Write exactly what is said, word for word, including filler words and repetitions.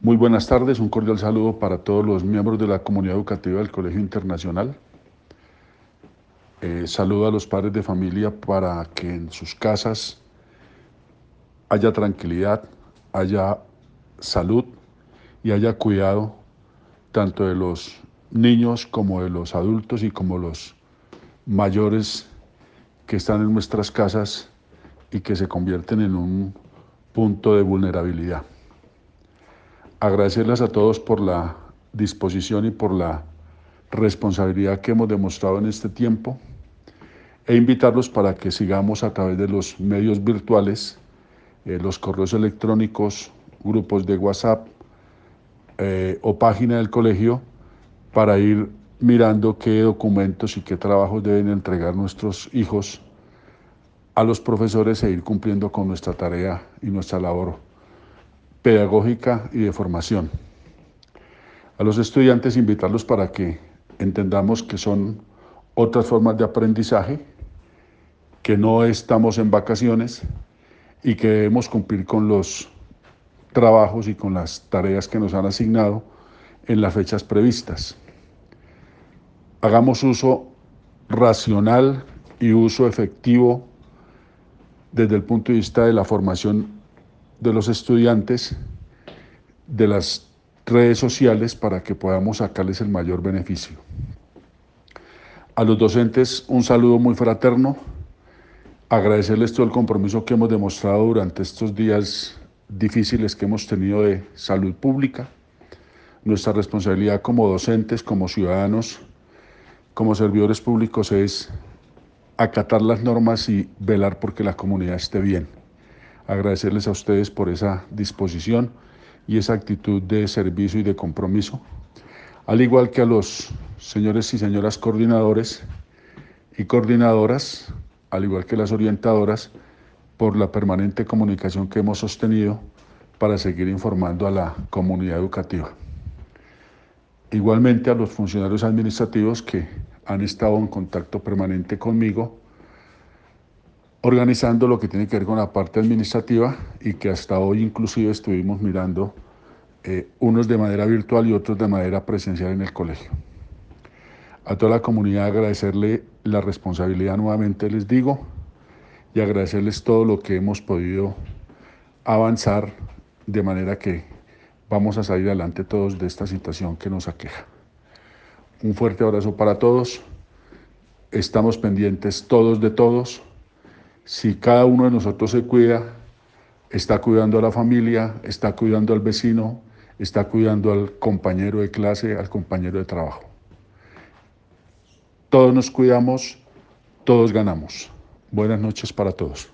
Muy buenas tardes, un cordial saludo para todos los miembros de la comunidad educativa del Colegio Internacional. Eh, saludo a los padres de familia para que en sus casas haya tranquilidad, haya salud y haya cuidado tanto de los niños como de los adultos y como los mayores que están en nuestras casas y que se convierten en un punto de vulnerabilidad. Agradecerles a todos por la disposición y por la responsabilidad que hemos demostrado en este tiempo e invitarlos para que sigamos a través de los medios virtuales, eh, los correos electrónicos, grupos de WhatsApp eh, o página del colegio para ir mirando qué documentos y qué trabajos deben entregar nuestros hijos a los profesores e ir cumpliendo con nuestra tarea y nuestra labor pedagógica y de formación. A los estudiantes invitarlos para que entendamos que son otras formas de aprendizaje, que no estamos en vacaciones y que debemos cumplir con los trabajos y con las tareas que nos han asignado en las fechas previstas. Hagamos uso racional y uso efectivo desde el punto de vista de la formación de los estudiantes de las redes sociales para que podamos sacarles el mayor beneficio. A los docentes un saludo muy fraterno, agradecerles todo el compromiso que hemos demostrado durante estos días difíciles que hemos tenido de salud pública, nuestra responsabilidad como docentes, como ciudadanos, como servidores públicos es acatar las normas y velar porque la comunidad esté bien. Agradecerles a ustedes por esa disposición y esa actitud de servicio y de compromiso, al igual que a los señores y señoras coordinadores y coordinadoras, al igual que las orientadoras, por la permanente comunicación que hemos sostenido para seguir informando a la comunidad educativa. Igualmente a los funcionarios administrativos que han estado en contacto permanente conmigo, organizando lo que tiene que ver con la parte administrativa y que hasta hoy inclusive estuvimos mirando eh, unos de manera virtual y otros de manera presencial en el colegio. A toda la comunidad agradecerle la responsabilidad nuevamente, les digo, y agradecerles todo lo que hemos podido avanzar de manera que vamos a salir adelante todos de esta situación que nos aqueja. Un fuerte abrazo para todos, estamos pendientes todos de todos. Si cada uno de nosotros se cuida, está cuidando a la familia, está cuidando al vecino, está cuidando al compañero de clase, al compañero de trabajo. Todos nos cuidamos, todos ganamos. Buenas noches para todos.